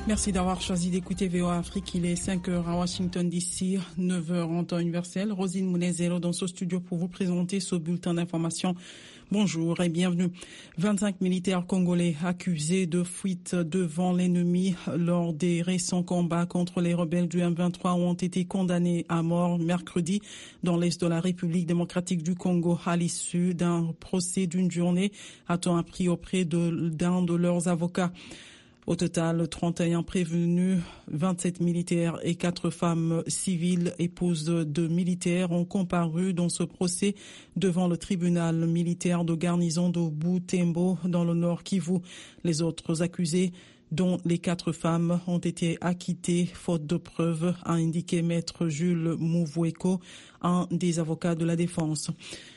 Merci d'avoir choisi d'écouter VOA Afrique. Il est 5h à Washington DC, 9h en temps universel. Rosine Mounezero dans ce studio pour vous présenter ce bulletin d'information. Bonjour et bienvenue. 25 militaires congolais accusés de fuite devant l'ennemi lors des récents combats contre les rebelles du M23 ont été condamnés à mort mercredi dans l'est de la République démocratique du Congo à l'issue d'un procès d'une journée, a-t-on appris auprès d'un de leurs avocats. Au total, 31 prévenus, 27 militaires et 4 femmes civiles, épouses de militaires, ont comparu dans ce procès devant le tribunal militaire de garnison de Butembo dans le Nord Kivu. Les autres accusés, dont les 4 femmes, ont été acquittés faute de preuves, a indiqué maître Jules Mouvoueko, un des avocats de la défense.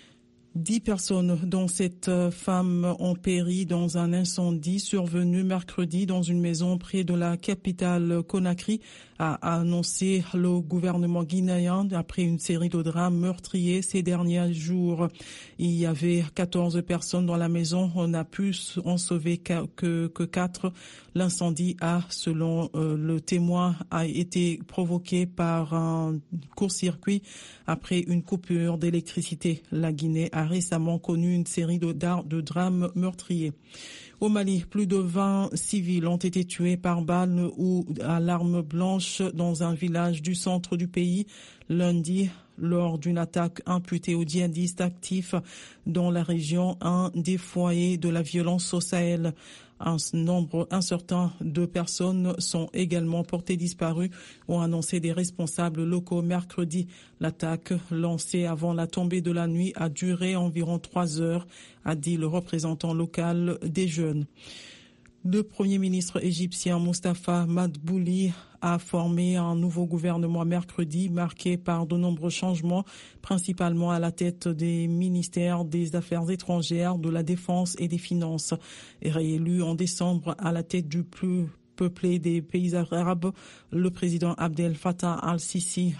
10 personnes, dont 7 femmes, ont péri dans un incendie survenu mercredi dans une maison près de la capitale Conakry, a annoncé le gouvernement guinéen après une série de drames meurtriers ces derniers jours. Il y avait 14 personnes dans la maison. On a pu en sauver que 4. L'incendie selon le témoin, a été provoqué par un court-circuit après une coupure d'électricité. La Guinée a récemment connu une série de drames meurtriers. Au Mali, plus de 20 civils ont été tués par balle ou à l'arme blanche dans un village du centre du pays lundi lors d'une attaque imputée aux djihadistes actifs dans la région, un des foyers de la violence au Sahel. Un nombre incertain de personnes sont également portées disparues, ont annoncé des responsables locaux mercredi. L'attaque, lancée avant la tombée de la nuit, a duré environ 3 heures, a dit le représentant local des jeunes. Le Premier ministre égyptien Moustapha Madbouli a formé un nouveau gouvernement mercredi marqué par de nombreux changements, principalement à la tête des ministères des Affaires étrangères, de la Défense et des Finances. Réélu en décembre à la tête du plus peuplé des pays arabes, le président Abdel Fattah al-Sisi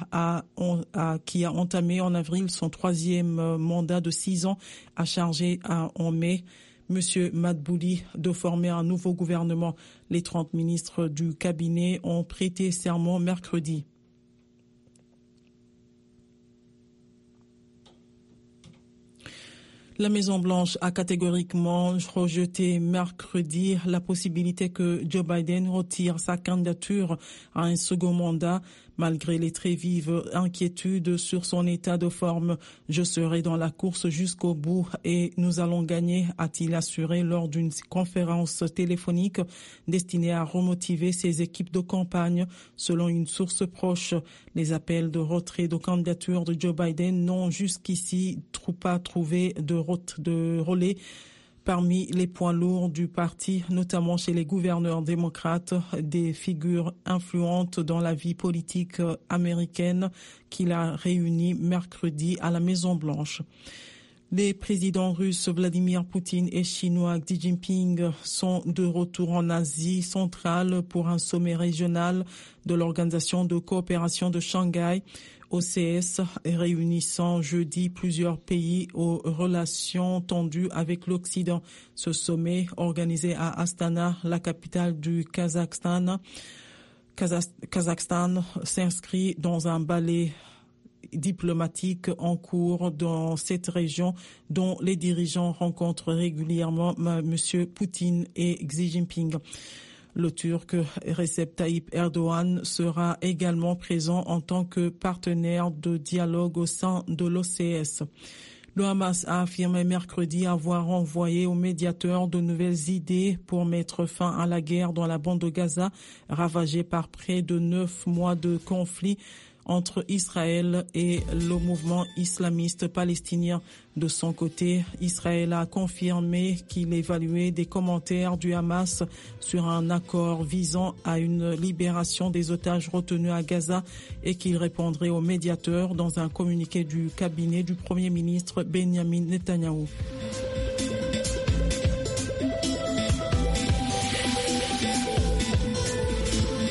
qui a entamé en avril son 3e mandat de 6 ans, a chargé en mai Monsieur Madbouli de former un nouveau gouvernement. Les 30 ministres du cabinet ont prêté serment mercredi. La Maison-Blanche a catégoriquement rejeté mercredi la possibilité que Joe Biden retire sa candidature à un second mandat, malgré les très vives inquiétudes sur son état de forme. Je serai dans la course jusqu'au bout et nous allons gagner, a-t-il assuré lors d'une conférence téléphonique destinée à remotiver ses équipes de campagne. Selon une source proche, les appels de retrait de candidature de Joe Biden n'ont jusqu'ici pas trouvé de relais parmi les poids lourds du parti, notamment chez les gouverneurs démocrates, des figures influentes dans la vie politique américaine qu'il a réunies mercredi à la Maison-Blanche. Les présidents russes Vladimir Poutine et chinois Xi Jinping sont de retour en Asie centrale pour un sommet régional de l'Organisation de coopération de Shanghai, OCS, réunissant jeudi plusieurs pays aux relations tendues avec l'Occident. Ce sommet, organisé à Astana, la capitale du Kazakhstan, s'inscrit dans un ballet diplomatique en cours dans cette région dont les dirigeants rencontrent régulièrement M. Poutine et Xi Jinping. Le Turc Recep Tayyip Erdogan sera également présent en tant que partenaire de dialogue au sein de l'OCS. Le Hamas a affirmé mercredi avoir envoyé aux médiateurs de nouvelles idées pour mettre fin à la guerre dans la bande de Gaza, ravagée par près de 9 mois de conflit entre Israël et le mouvement islamiste palestinien. De son côté, Israël a confirmé qu'il évaluait des commentaires du Hamas sur un accord visant à une libération des otages retenus à Gaza et qu'il répondrait aux médiateurs dans un communiqué du cabinet du Premier ministre Benjamin Netanyahou.